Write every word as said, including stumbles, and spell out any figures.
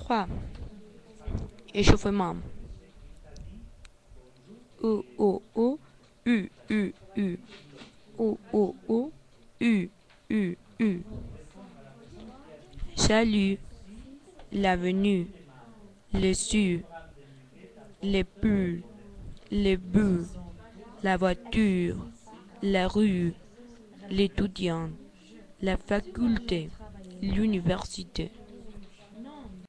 trois. Échauffement. O, O, O, U, U, U. O, O, O, U, U, U. Salut, l'avenue, le su, les bulles, les bulles, la voiture, la rue, l'étudiant, la faculté, l'université.